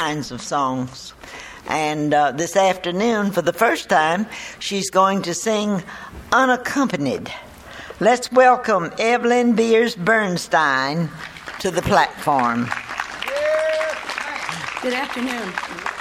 kinds of songs. And this afternoon, for the first time, she's going to sing unaccompanied. Let's welcome Evelyn Beers Bernstein to the platform. Good afternoon.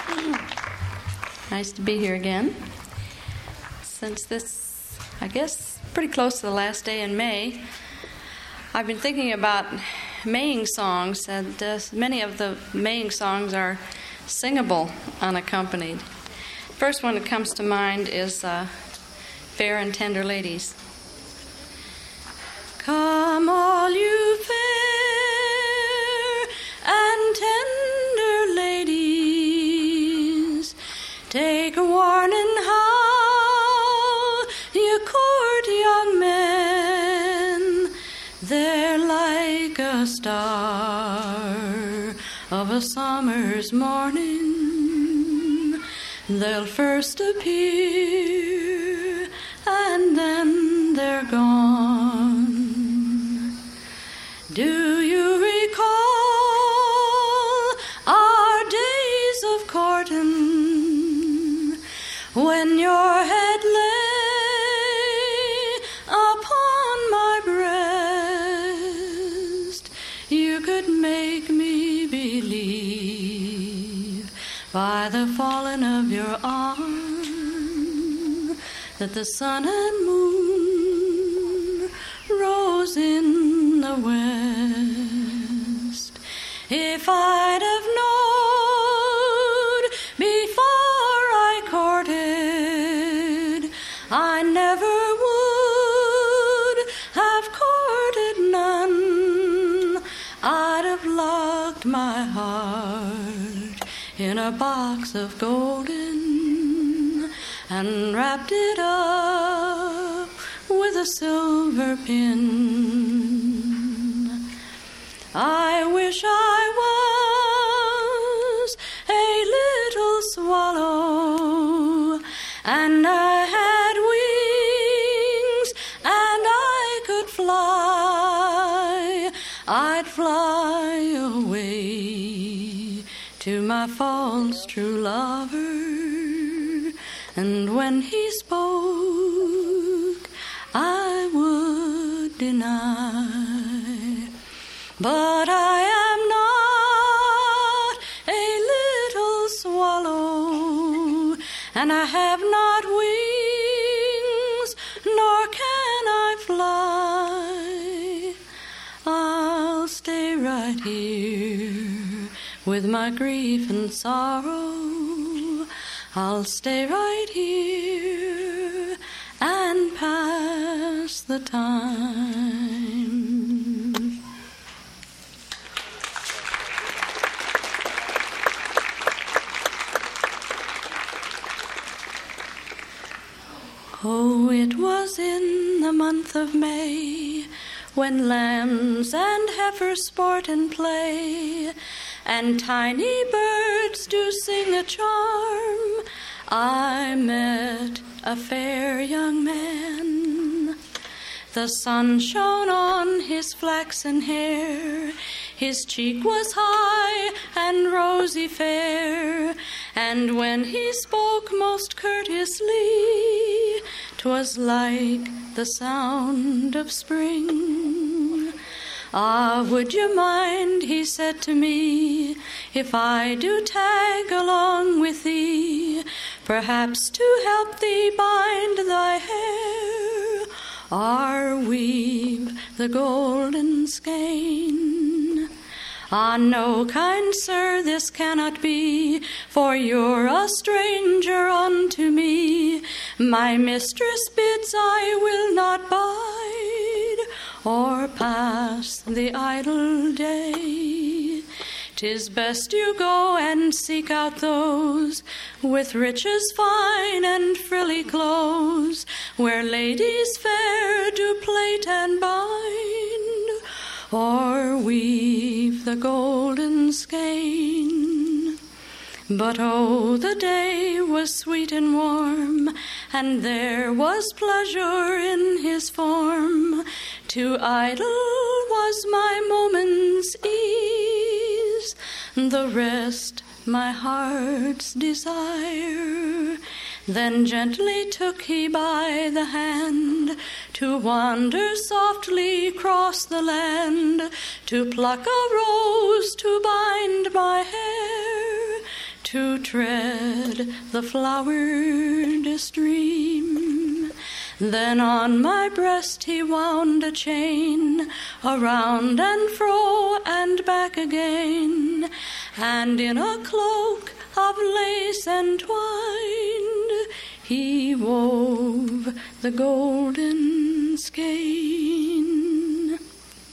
Nice to be here again. Since this, I guess, pretty close to the last day in May, I've been thinking about Maying songs, and many of the Maying songs are singable unaccompanied. First one that comes to mind is Fair and Tender Ladies. Come all you fair and tender ladies, take a warning how you court young men. They're like a star of a summer's morning. They'll first appear and then they're gone. Do you recall our days of courting, when your head lay upon my breast? You could make me believe by the falling of your arm that the sun and moon rose in the west. If I'd have known before I courted, I never would have courted none. I'd have locked my heart in a box of golden and wrapped it up with a silver pin. I wish I was a little swallow, and I had wings, and I could fly. I'd fly away to my false true lover, and when he spoke, I would deny. But I am not a little swallow, and I have not wings, nor can I fly. I'll stay right here with my grief and sorrow. I'll stay right here and pass the time. Oh, it was in the month of May, when lambs and heifers sport and play, and tiny birds do sing a charm, I met a fair young man. The sun shone on his flaxen hair, his cheek was high and rosy fair, and when he spoke most courteously, 'twas like the sound of spring. Ah, would you mind, he said to me, if I do tag along with thee, perhaps to help thee bind thy hair, or weave the golden skein? Ah, no, kind sir, this cannot be, for you're a stranger unto me. My mistress bids I will not bide, or pass the idle day. 'Tis best you go and seek out those with riches fine and frilly clothes, where ladies fair do plait and bind, or weave the golden skein. But oh, the day was sweet and warm, and there was pleasure in his form. Too idle was my moment's ease, the rest my heart's desire. Then gently took he by the hand to wander softly across the land, to pluck a rose to bind my hair, to tread the flowered stream. Then on my breast he wound a chain, around and fro and back again, and in a cloak of lace entwined he wove the golden skein.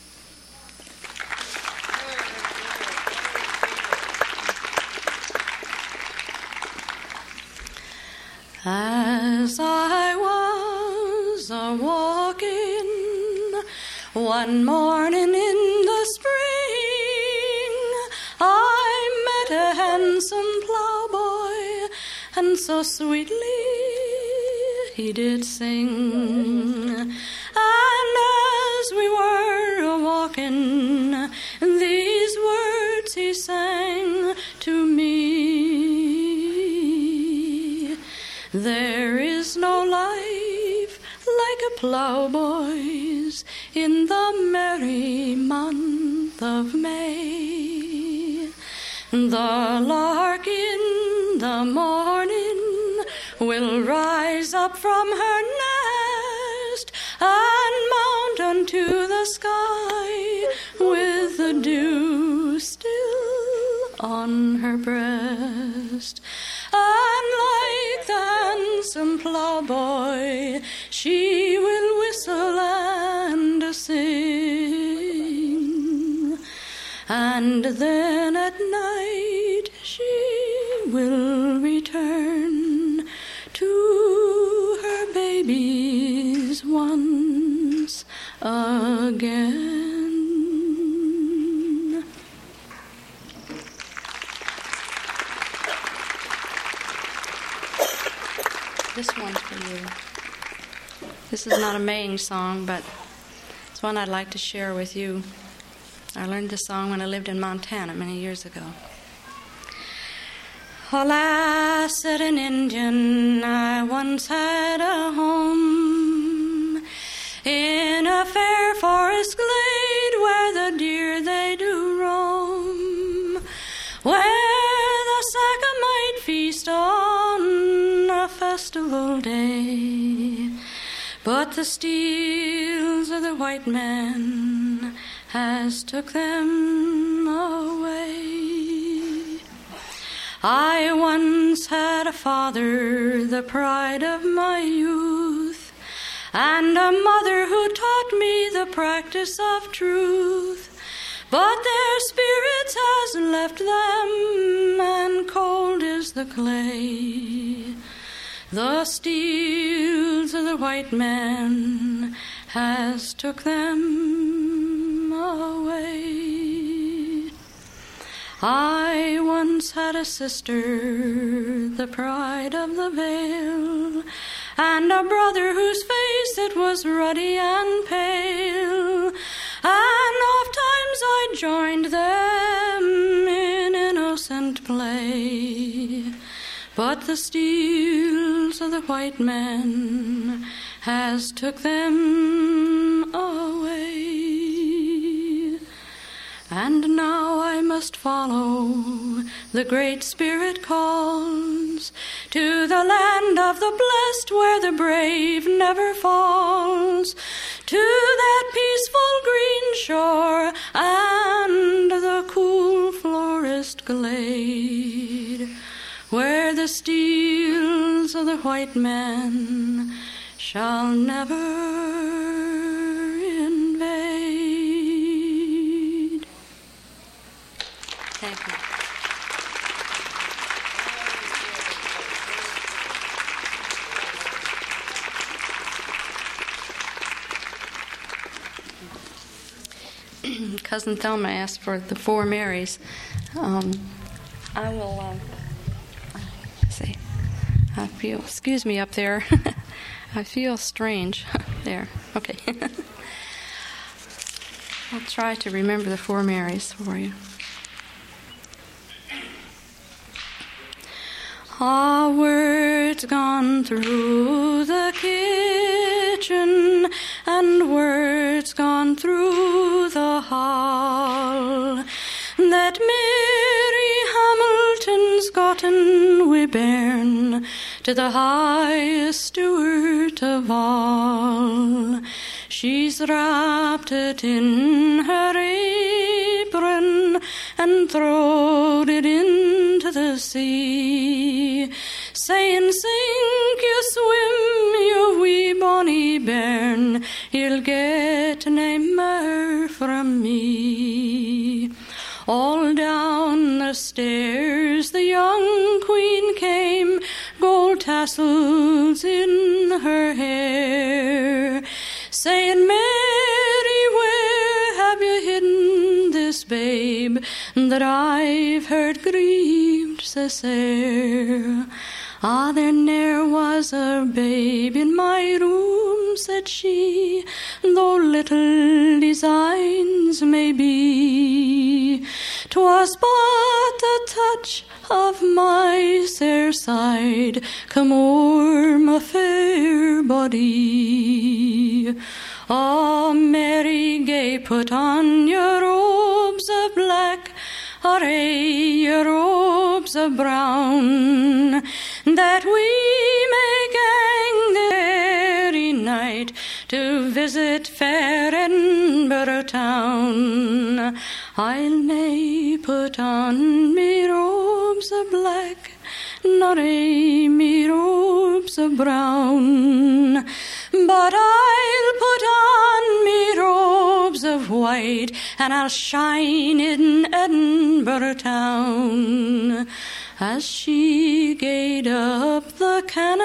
As I was a-walking one morning in the spring, I met a handsome plowboy, and so sweetly he did sing. And as we were a-walking, these words he sang to me: there is no life like a plowboy's in the merry month of May. The lark in the morning will rise up from her nest and mount unto the sky with the dew still on her breast. And like the handsome plowboy, she will whistle and sing. And then at night she will return to her babies once again. This one's for you. This is not a Maying song, but it's one I'd like to share with you. I learned this song when I lived in Montana many years ago. Alas, said an Indian, I once had a home in a fair forest glade where the deer they do roam, where the Sagamite feast on a festival day. But the steels of the white man has took them away. I once had a father, the pride of my youth, and a mother who taught me the practice of truth. But their spirits has left them, and cold is the clay. The steels of the white man has took them away. I once had a sister, the pride of the vale, and a brother whose face it was ruddy and pale, and oft times I joined them in innocent play. But the steels of the white man has took them away. And now I must follow, the Great Spirit calls, to the land of the blessed where the brave never falls, to that peaceful green shore and the cool forest glade, where the steels of the white man shall never invade. Thank you. Cousin Thelma asked for the Four Marys. I will see. I feel, excuse me up there. I feel strange. There, okay. I'll try to remember the Four Marys for you. Ah, words gone through the kitchen and words gone through the hall, that Mary Hamilton's gotten wi' bairn to the highest steward of all. She's wrapped it in her apron and throwed it into the sea, saying, sink you swim, you wee bonny bairn, you'll get nae mair from me. All down the stairs the young queen came, gold tassels in her hair, saying, Mary, where have you hidden this babe that I've heard grieved sae sair? Ah, there ne'er was a babe in my room, said she, though little designs may be. 'Twas but the touch of my sair side come o'er my fair body. Ah, Mary gay, put on your robes of black, or your robes of brown, that we may gang the very night to visit fair Edinburgh town. I'll nae put on me robes of black, nor me robes of brown, but I'll put on me robes of white, and I'll shine in Edinburgh town. As she gaed up the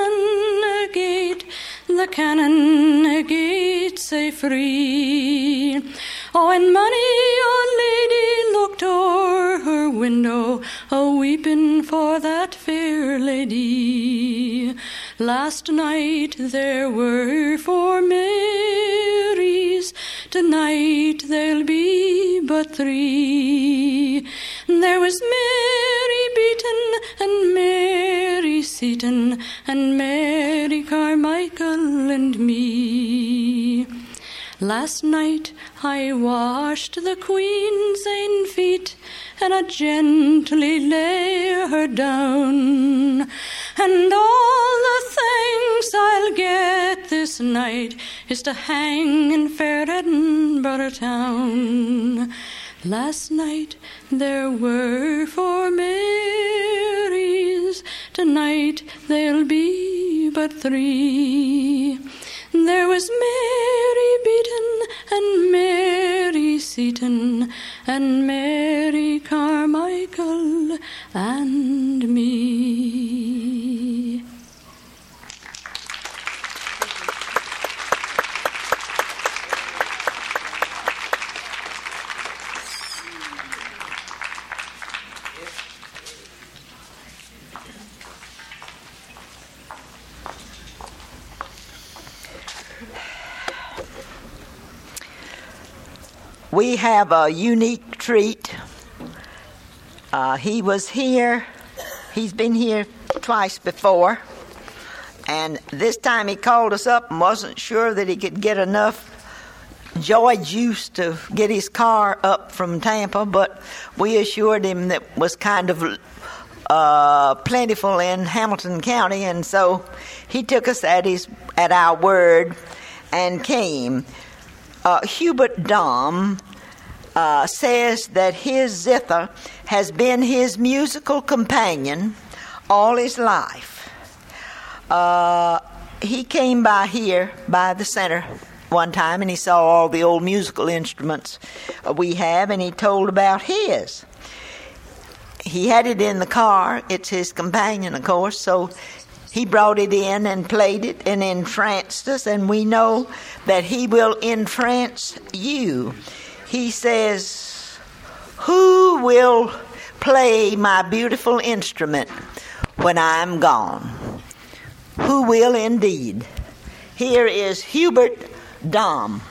cannon gate sae free, oh, and many a lady looked o'er her window, a-weeping for that fair lady. Last night there were 4 Marys, tonight there'll be but 3. There was Mary Beaton and Mary Seaton and Mary Carmichael and me. Last night I washed the Queen's ain feet, and I gently lay her down, and all the thanks I'll get this night is to hang in fair Edinburgh town. Last night there were 4 Marys, tonight there'll be but 3. There was Mary Beaton and Mary Seaton and Mary Carmichael and me. We have a unique treat. He was here. He's been here twice before. And this time he called us up and wasn't sure that he could get enough joy juice to get his car up from Tampa, but we assured him that was kind of plentiful in Hamilton County, and so he took us at our word and came. Hubert Dom says that his zither has been his musical companion all his life. He came by here, by the center, one time, and he saw all the old musical instruments we have, and he told about his. He had it in the car. It's his companion, of course, so he brought it in and played it and entranced us, and we know that he will entrance you. He says, "Who will play my beautiful instrument when I'm gone?" Who will indeed? Here is Hubert Dom.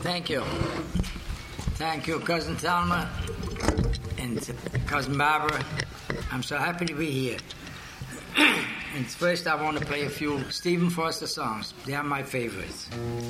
Thank you. Thank you, Cousin Thelma and Cousin Barbara. I'm so happy to be here. And first I want to play a few Stephen Foster songs. They are my favorites.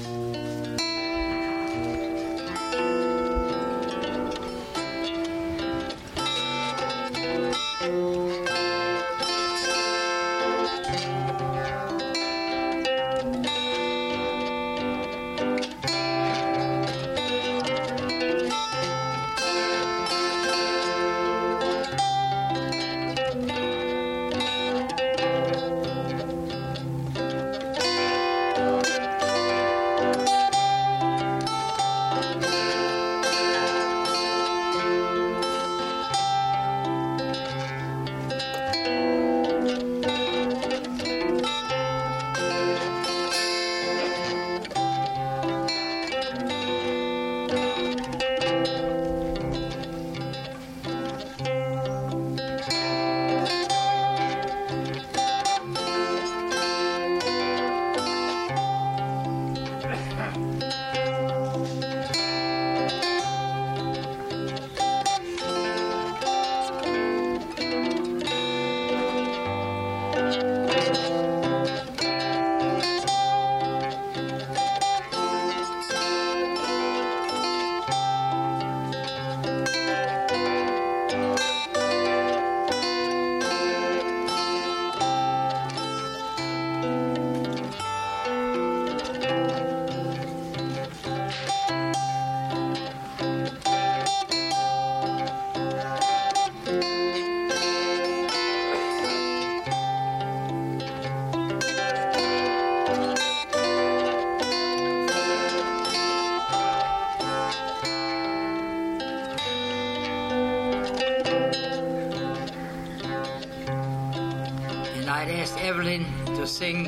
Evelyn to sing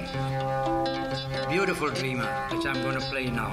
Beautiful Dreamer, which I'm going to play now.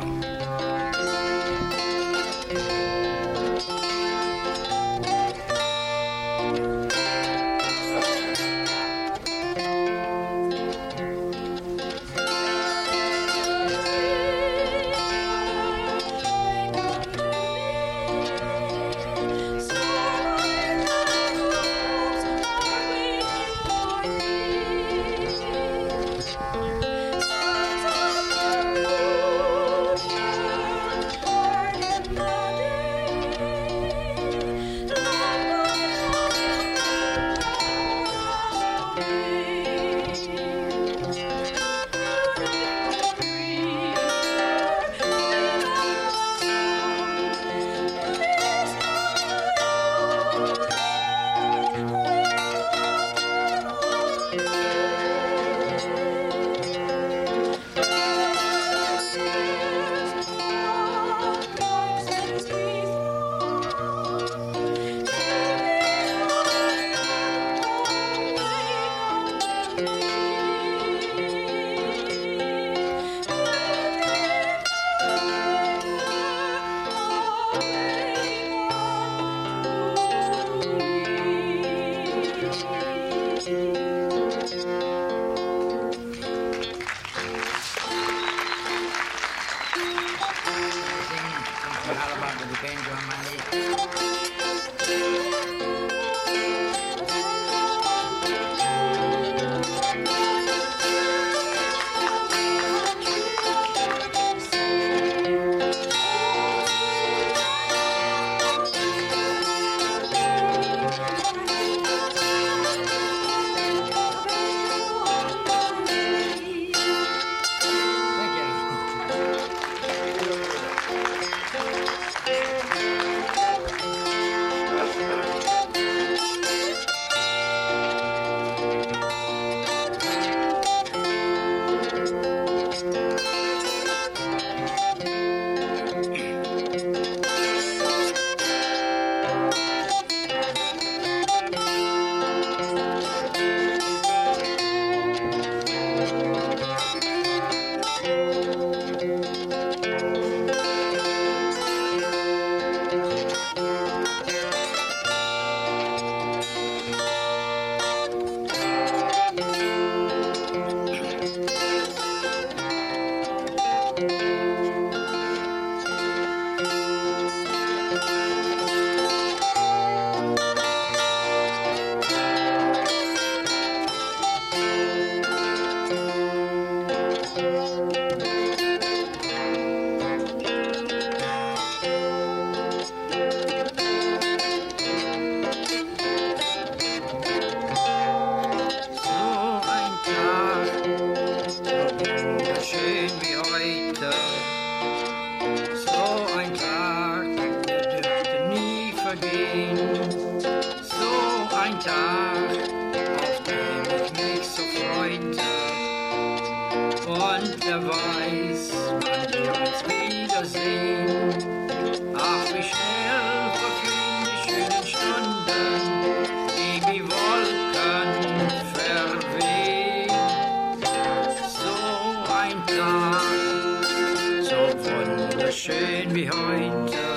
Und wer weiß, wann wir uns wiedersehen. Ach, wie schnell vergehen die schönen Stunden, wie Wolken verwehen. So ein Tag, so wunderschön wie heute.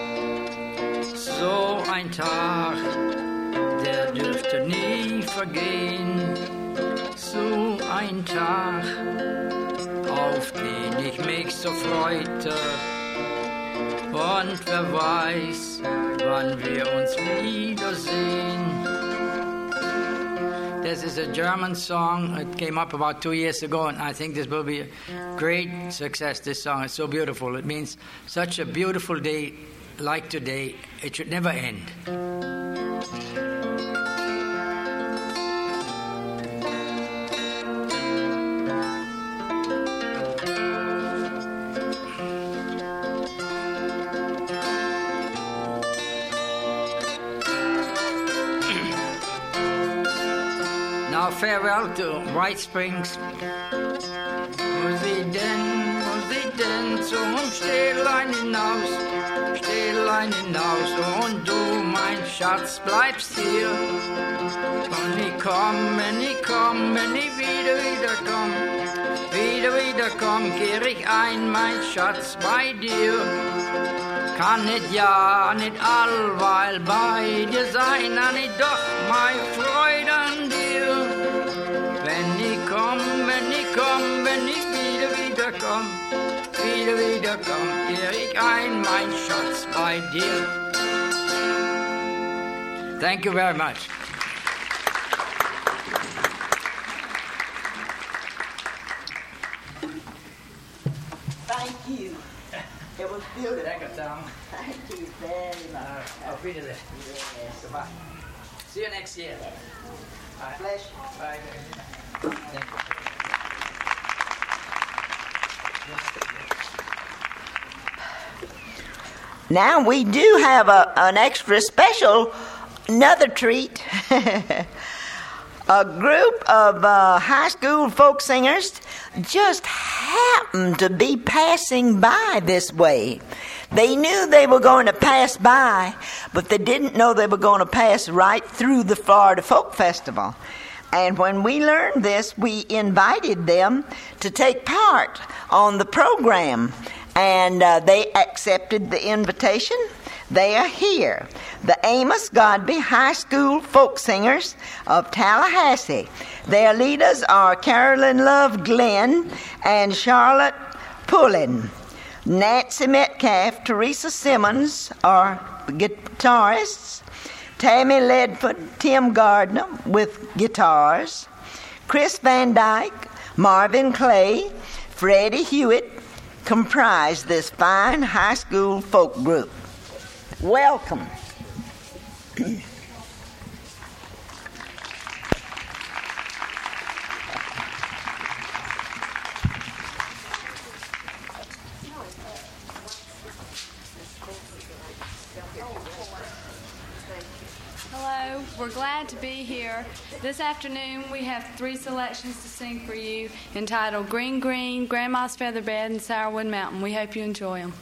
So ein Tag, der dürfte nie vergehen. So ein Tag, auf den ich mich so freute. Und wer weiß, wann wir uns wiedersehen. This is a German song. It came up about 2 years ago, and I think this will be a great success, this song. It's so beautiful. It means such a beautiful day like today. It should never end. Now farewell to White Springs. Wo sie denn zum Städtlein hinaus und du, mein Schatz, bleibst hier. Und ich komm, wenn ich wieder komm, kehr ich ein, mein Schatz, bei dir. Kann nicht ja, nicht allweil bei dir sein, an ich doch mein Freude an dir. Wenn ich wieder komm, kehr ich ein, mein Schatz, bei dir. Thank you very much. Thank you. It was beautiful. Thank you, Tom. Thank you very much. Auf Wiedersehen. Yes. Goodbye. See you next year. Bye. Bless you. Bye. Thank you. Now we do have an extra special, another treat. A group of high school folk singers just happened to be passing by this way. They knew they were going to pass by, but they didn't know they were going to pass right through the Florida Folk Festival. And when we learned this, we invited them to take part on the program. And they accepted the invitation. They are here. The Amos Godby High School Folk Singers of Tallahassee. Their leaders are Carolyn Love Glenn and Charlotte Pullen. Nancy Metcalf, Teresa Simmons are guitarists. Tammy Ledford, Tim Gardner with guitars. Chris Van Dyke, Marvin Clay, Freddie Hewitt comprise this fine high school folk group. Welcome. Hello, we're glad to be here. This afternoon we have 3 selections to sing for you entitled Green Green, Grandma's Featherbed, and Sourwood Mountain. We hope you enjoy them.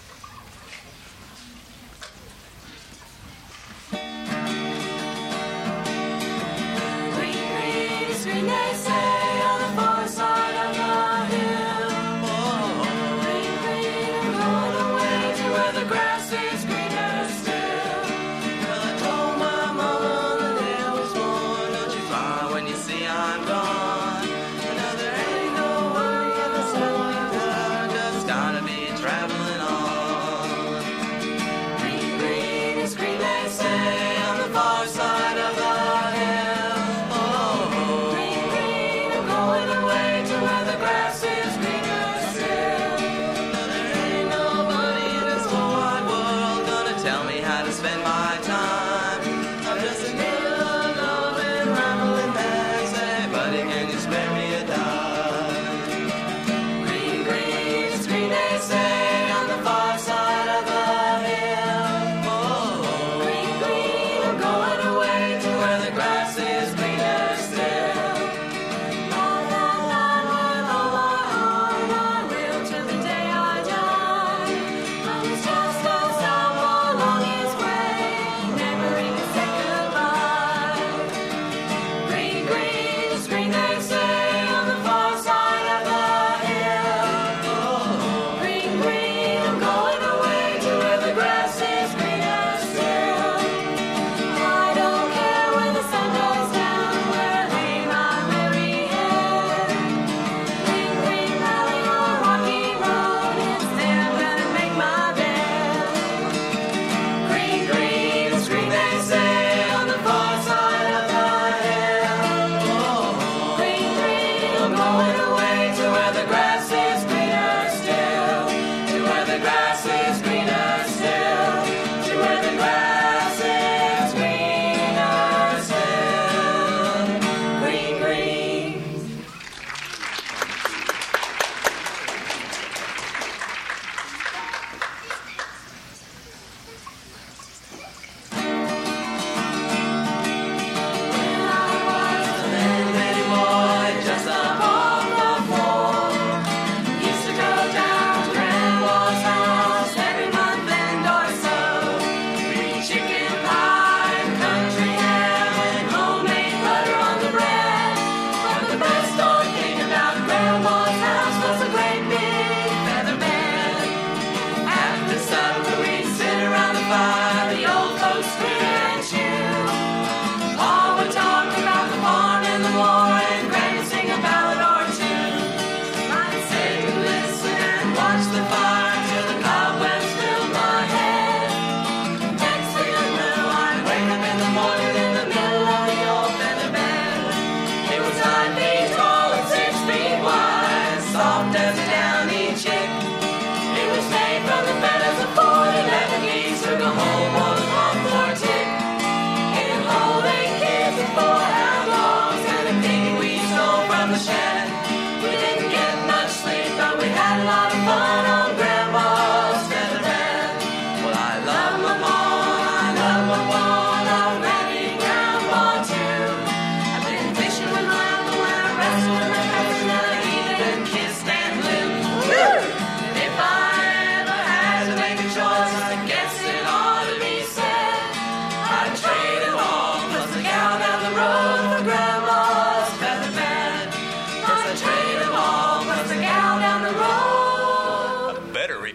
Green, green, green, they say on the far side of the hill. Green, green, we're going away to where the grass is greener still. Well, I told my mama the day I was born, don't you cry when you see I'm gone. Now there ain't no worry in the sun, just gotta be traveling on.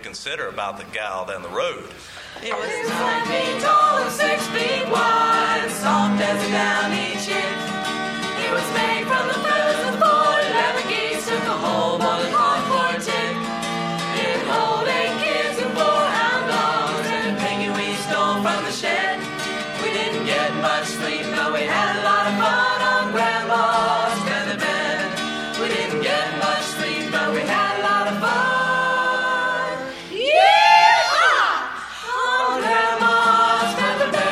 consider about the gal down the road. It was 9 feet tall and 6 feet wide, soft as a downy chick. It was made from the feathers of 4 11 geese, took a whole boiling hog for a tick. It hold 8 kids and 4 hound dogs, and a piggy we stole from the shed. We didn't get much sleep, but we had a lot of fun on Grandma's feather bed. We didn't get much sleep, but we had a lot of fun. Yeah! On Grandma's feather bed.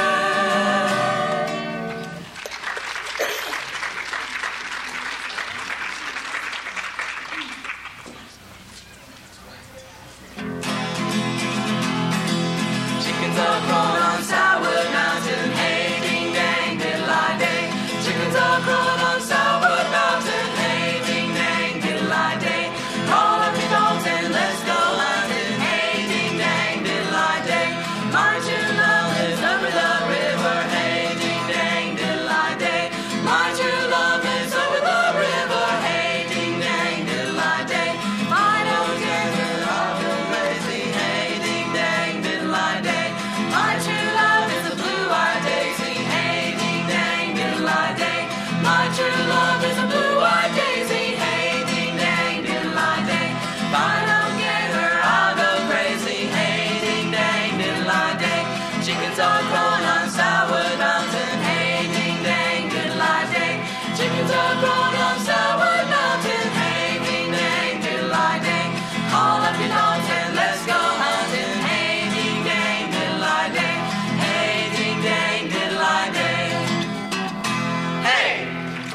Chickens are grown on Sourwood Mountain, hey ding dang diddle-i-day. Chickens are grown on Sourwood Mountain, hey ding dang diddle-i-day. Call up your dogs and let's go hunting, hey ding dang diddle-i-day. My true love lives over the river, hey ding dang diddle-i-day. My true love lives over the river, hey ding dang diddle-i-day. I don't care that I'll go crazy, hey ding dang diddle-i-day. My true love is a blue-eyed daisy, hey ding dang diddle-i-day. My true love is a blue-eyed daisy, hey ding dang diddle-i-day. If I don't get her, I'll go crazy, hey ding dang diddle-i-day. Chickens are grown on Sourwood Mountain, hey ding dang diddle-i-day. Chickens are grown on Sourwood Mountain, hey ding dang diddle-i-day. Call up your dogs and let's go hunting, hey ding dang diddle-i-day. Hey ding dang diddle-i-day. Hey!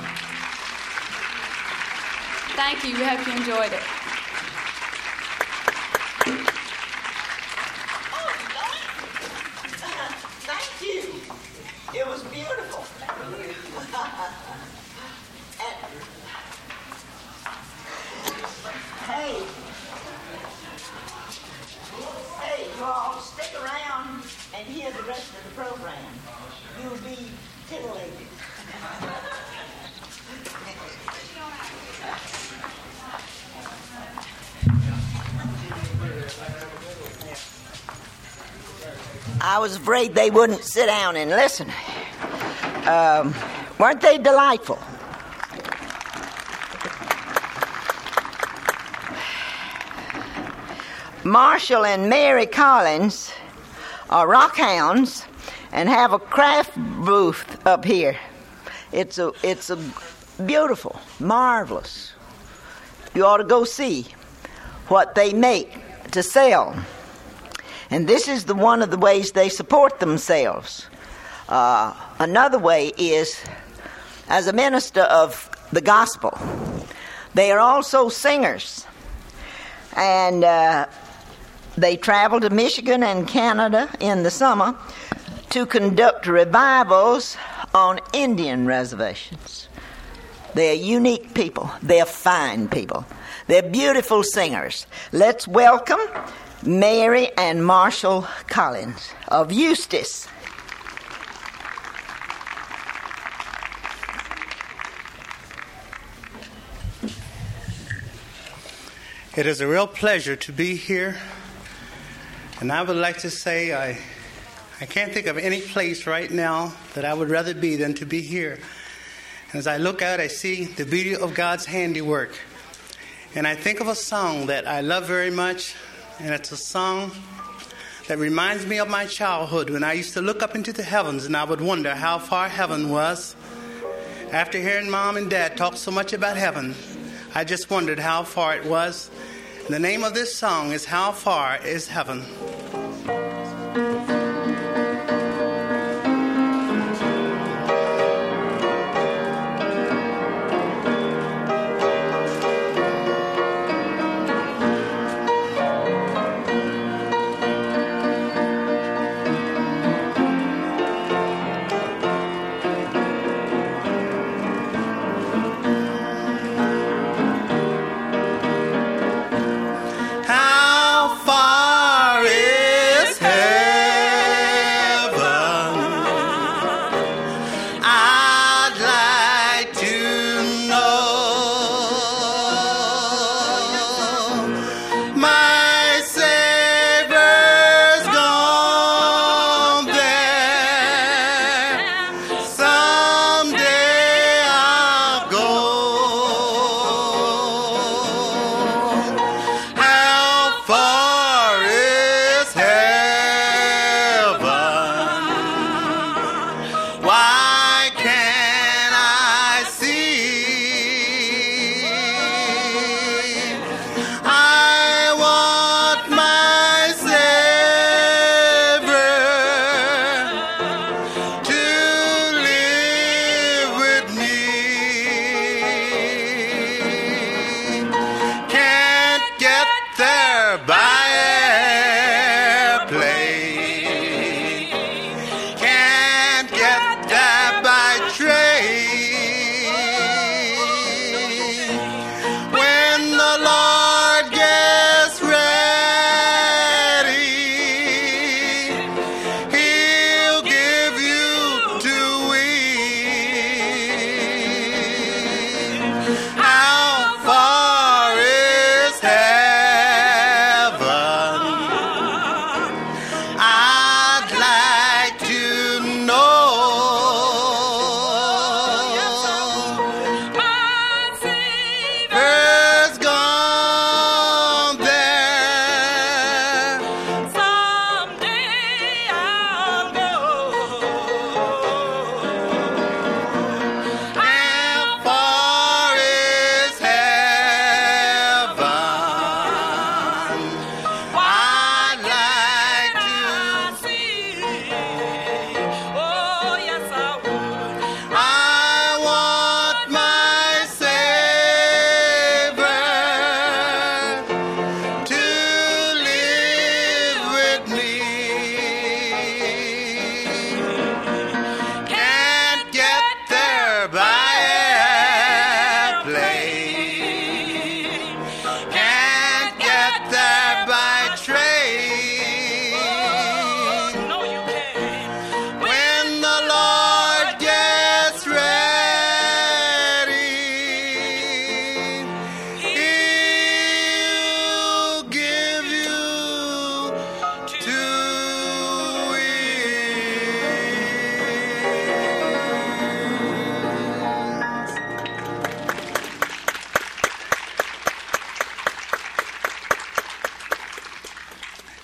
Thank you. We hope you enjoyed it. Thank you. It was beautiful. Hey. Hey, you all stick around and hear the rest of the program. You'll be titillated. I was afraid they wouldn't sit down and listen. Weren't they delightful? Marshall and Mary Collins are rockhounds and have a craft booth up here. It's a beautiful, marvelous. You ought to go see what they make to sell. And this is one of the ways they support themselves. Another way is as a minister of the gospel. They are also singers. And they travel to Michigan and Canada in the summer to conduct revivals on Indian reservations. They're unique people. They're fine people. They're beautiful singers. Let's welcome Mary and Marshall Collins of Eustis. It is a real pleasure to be here, and I would like to say I can't think of any place right now that I would rather be than to be here. And as I look out, I see the beauty of God's handiwork, and I think of a song that I love very much, and it's a song that reminds me of my childhood when I used to look up into the heavens and I would wonder how far heaven was. After hearing Mom and Dad talk so much about heaven, I just wondered how far it was. And the name of this song is How Far Is Heaven? How far is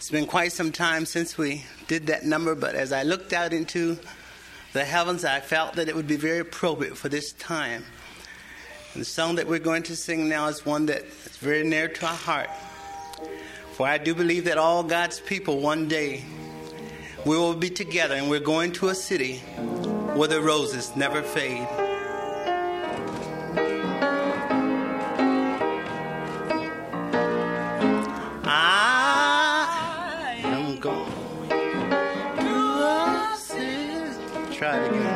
It's been quite some time since we did that number, but as I looked out into the heavens, I felt that it would be very appropriate for this time. And the song that we're going to sing now is one that is very near to our heart. For I do believe that all God's people one day we will be together, and we're going to a city where the roses never fade. I am going to a city. Try it again.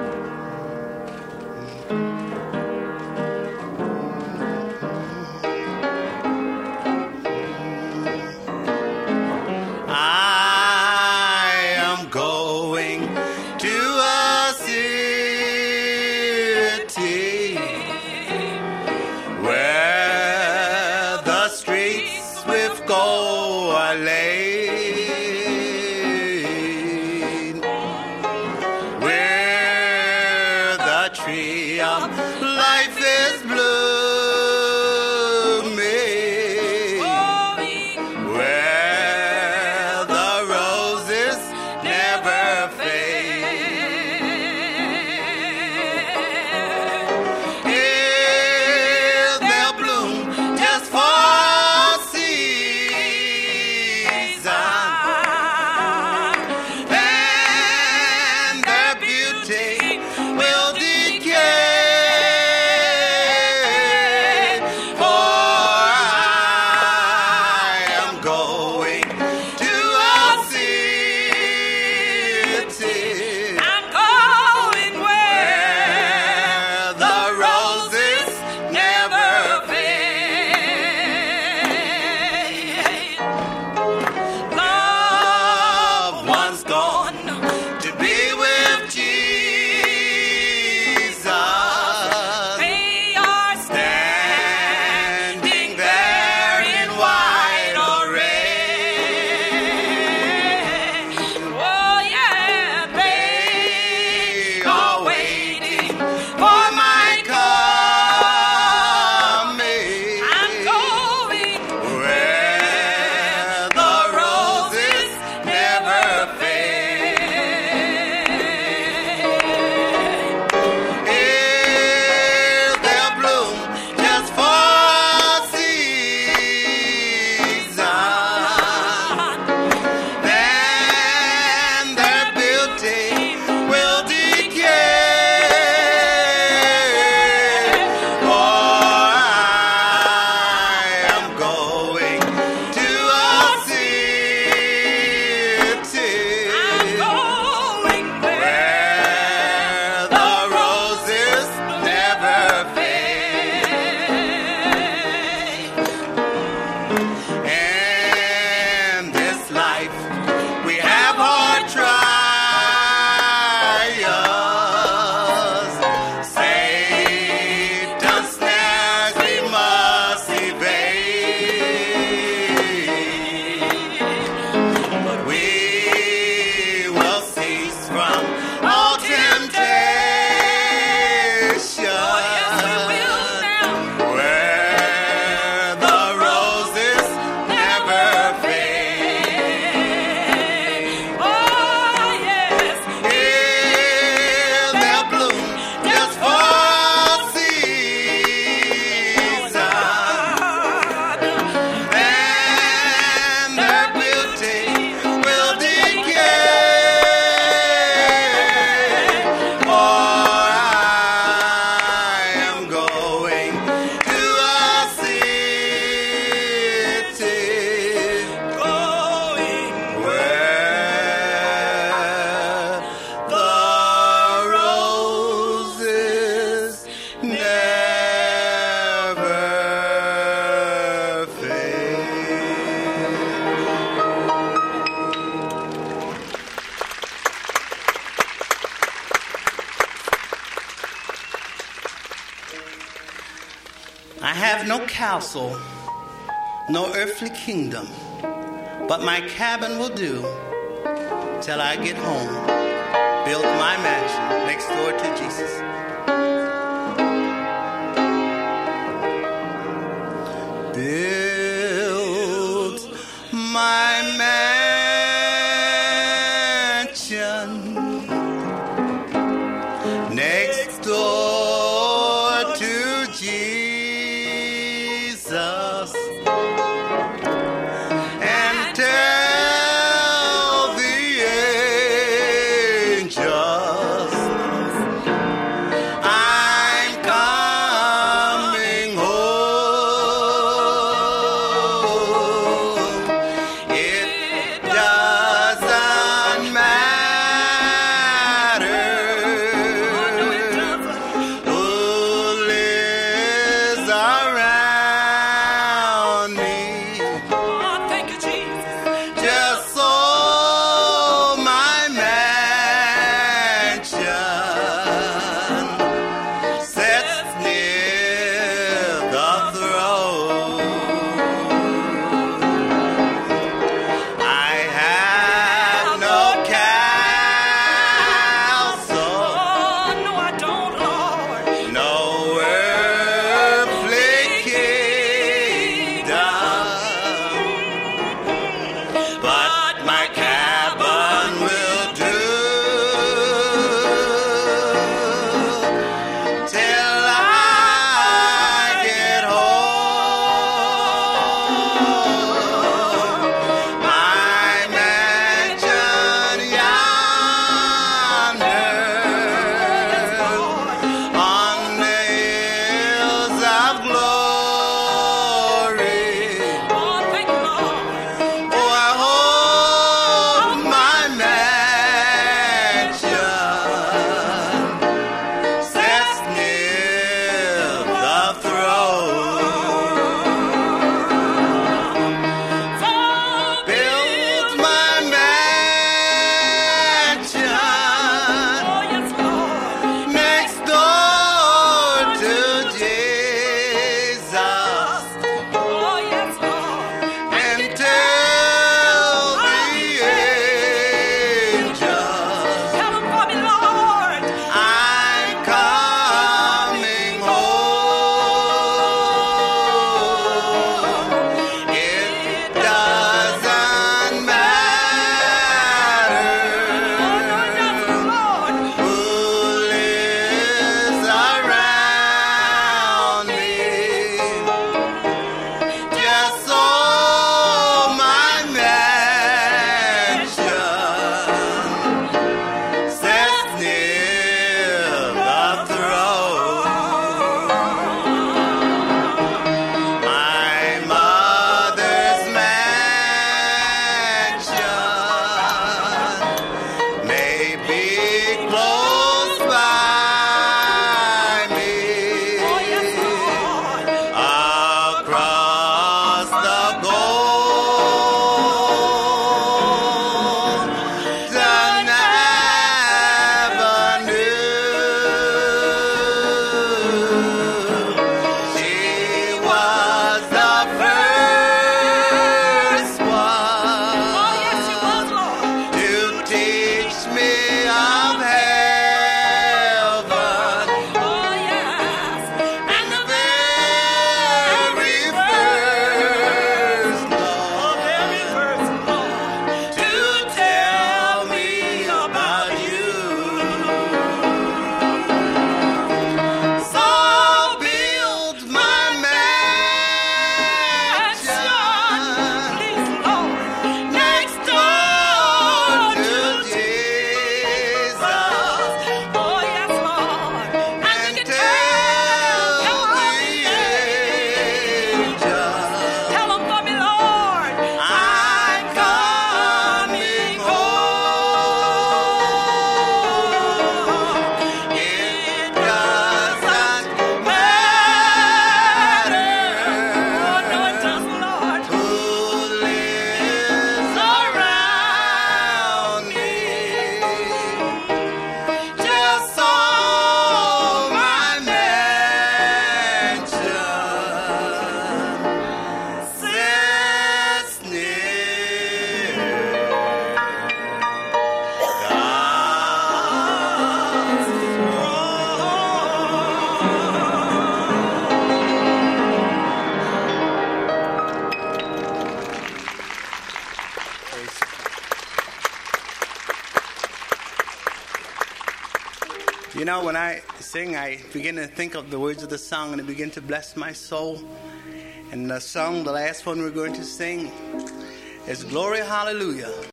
I have no castle, no earthly kingdom, but my cabin will do till I get home. Build my mansion next door to Jesus. Build my mansion and tell the angels I'm coming home. It doesn't matter who lives around me. Just so my mansion sits near the throne. I have no castle, no earthly kingdom, but my cabin will do till I get home. My mansion yonder on the hills of glory. Oh, I hope my mansion sits near the throne. Build my mansion next door to Jesus, and tell the angels I'm coming home. It doesn't matter who lives around me. Just so my mansion sits near the throne. My mother's mansion may be close by me, across the golden avenue. She was the first one to teach me of heaven, and the very first Lord to tell me about you. So build my mansion next door to Jesus, and tell the angels I'm coming home. It doesn't matter who lives around me. Just so my mansion sits near God's throne. You know, when I sing, I begin to think of the words of the song, and it begin to bless my soul. And the song, the last one we're going to sing, is Glory Hallelujah.